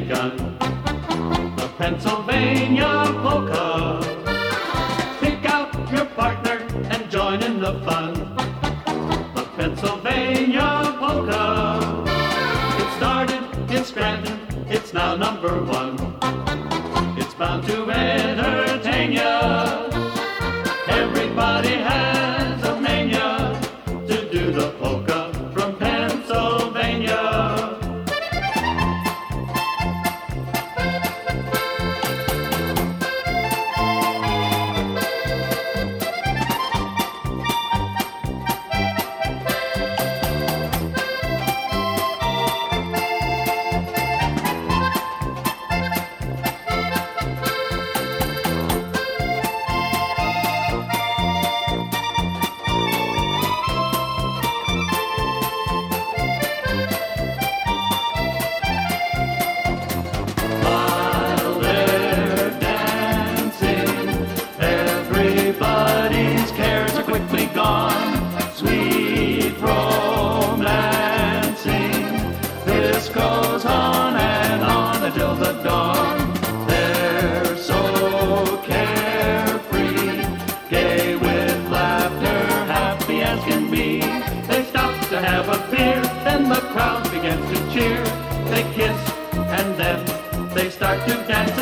begun. The Pennsylvania polka. Pick out your partner and join in the fun. The Pennsylvania polka. It started in Scranton, it's now number one. It's bound to entertain ya. Everybody has a mania to do the polka from Pennsylvania. Everybody's cares are quickly gone. Sweet romancing. This goes on and on until the dawn. They're so carefree, gay with laughter, happy as can be. They stop to have a beer, then the crowd begins to cheer. They kiss and then they start to dance